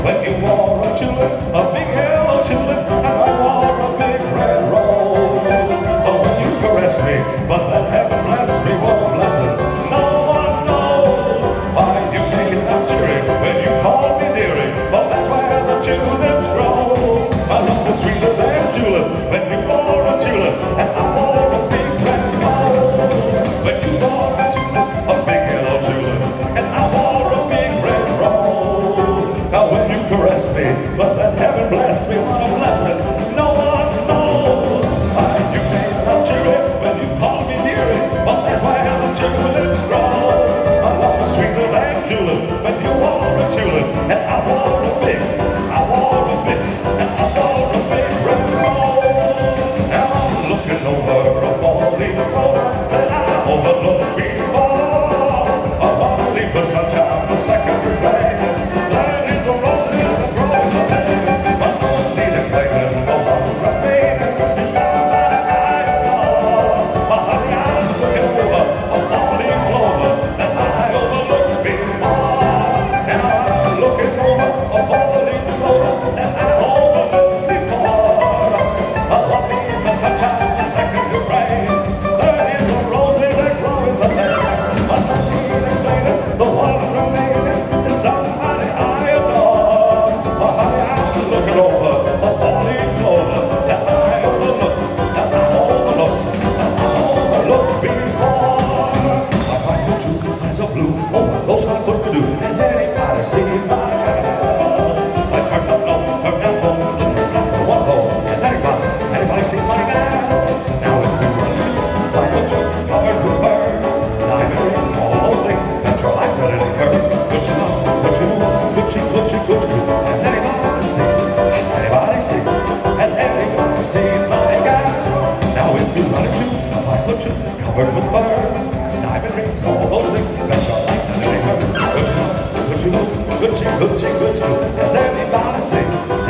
When you wore a tulip, a big yellow tulip, and I wore a big red rose. Oh, when you caressed me, was that heaven blessed me? What a blessing, no one knows. Why, you made it up cheery when you called me dearie. Well, that's where the tulips grow. I love the sweeter than julep when you wore a tulip, and I wore a big red rose. When you wore a tulip, a big yellow tulip, and I wore a big red rose. Now when you caressed me, was that heaven blessed me? What a blessing, no one knows. Why, you made it up cheery when you called me dearie. Well, that's where the tulips grow. I love the sweeter than julep when you wore a tulip, and I wore a big red rose. Now I'm looking over a four-leaf clover that I overlooked before. A one-leaf for sunshine, the second is rain. That is the roses that grow in the bed. But no need explaining, no one remaining. It's somebody I adore. My honey eyes are looking over a four-leaf clover that I overlooked before. Now I'm looking over a four-leaf clover that I overlooked before. A one-leaf for sunshine, the second is rain. Third is the roses that grow in the bed. But no need explaining, the one remaining is somebody I adore. My honey eyes are looking over a four-leaf clover that I overlooked before. My 5'2" eyes are blue, oh, those 5 foot can do. Has anybody seen my gal? I turned up low, turned down low, looking flat for one hole. Has anybody seen my gal? Now if you run 5'2", covered with fur, diamond rings all over me, that's your life that it hurt. Good you know, good you. Has anybody seen my gal? Now if you run into a 5'2", covered with fur, diamond rings, all those things, that's your life that it hurt. Good you know, good you. Has anybody seen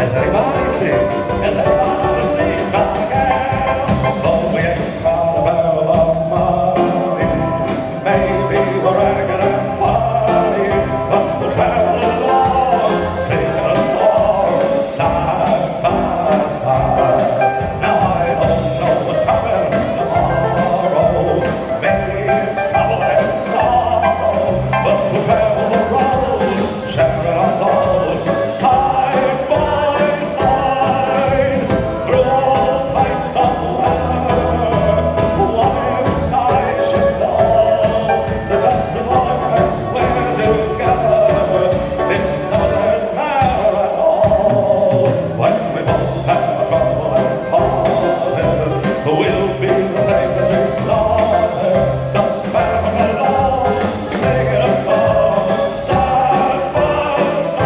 my gal? Though we ain't got a barrel of money, maybe we're ragged and funny, but we'll travel along, singing a song, side by side. Now I don't know what's coming tomorrow, maybe it's trouble and sorrow, but we'll travel the road, sharing our load, side by side, through all types of weather. What if sky should fall? The just as long as we're together, it doesn't matter at all. When we both have trouble and parted, we'll be the same as we started, just laughing along, singing a song, side by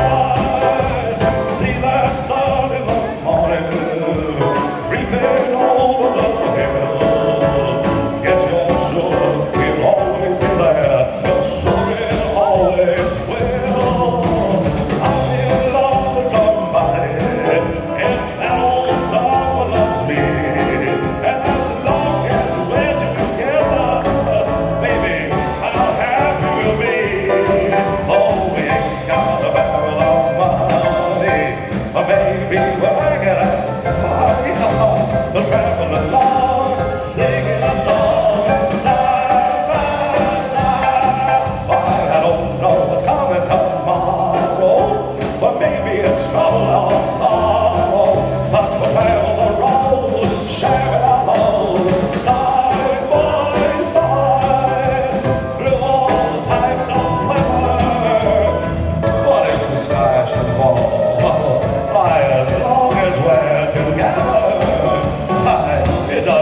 side. See that sun in the morning, creeping over the hill. Guess you're sure we'll always be there, you're sure it always will. I'm in love with somebody, and that old someone loves me. And as long as we're together, baby, how happy we'll be. Oh, we ain't got a barrel of money, but maybe we're gonna fly, but travel along, singing a song, side by side. Why, I don't know what's coming tomorrow, but maybe it's trouble or sorrow, but we'll travel the road, sharing our load, side by side, through all types of weather. What if the sky should fall? Why, as long as we're together, it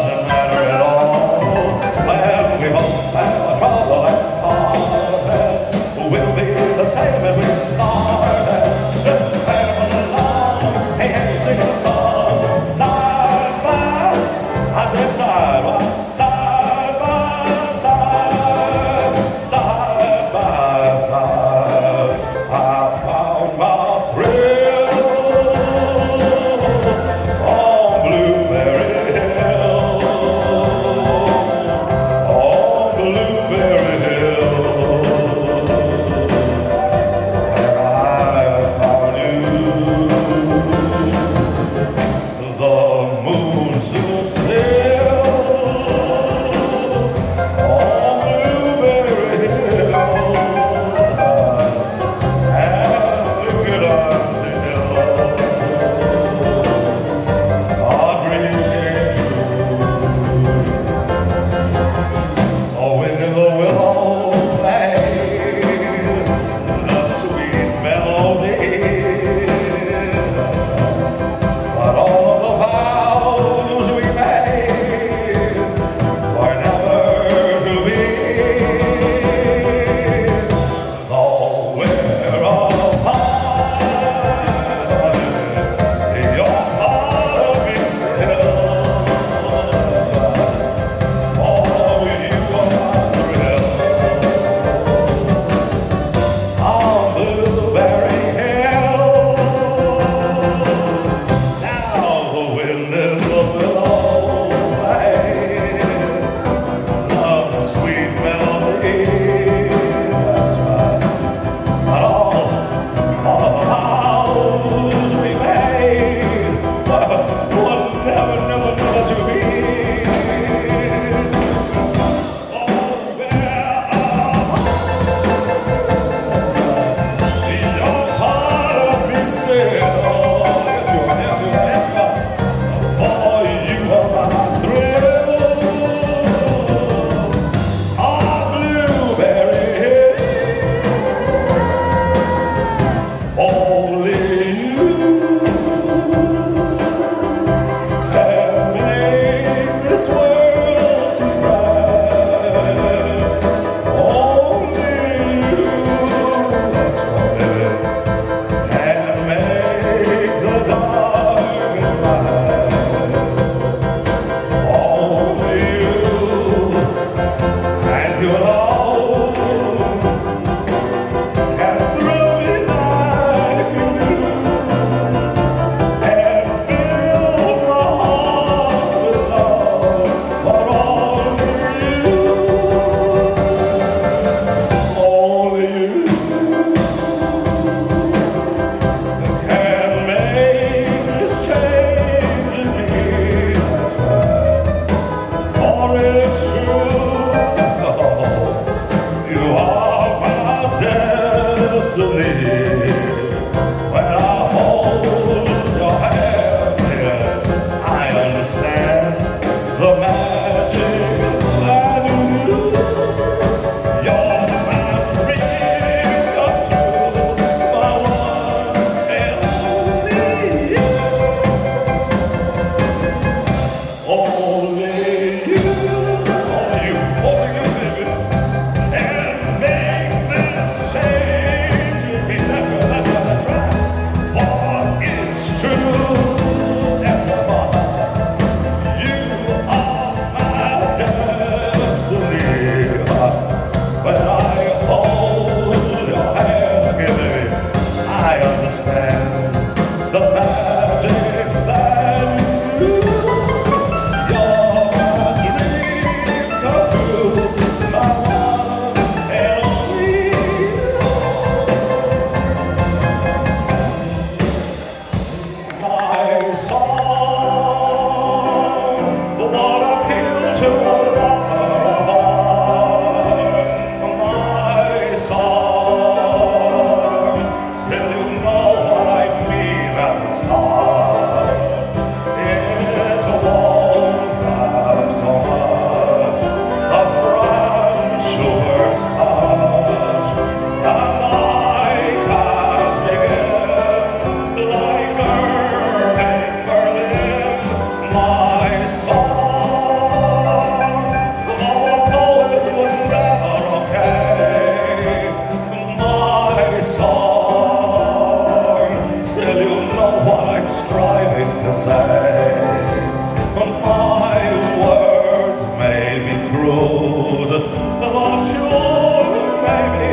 know what I'm striving to say. My words may be crude, but sure may be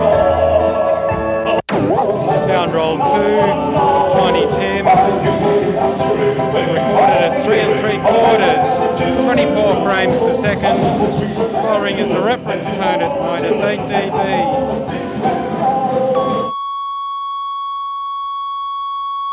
wrong. Sound roll 2, Tiny Tim. Recorded at 3 3/4, 24 frames per second. Following is the reference tone at -8 dB.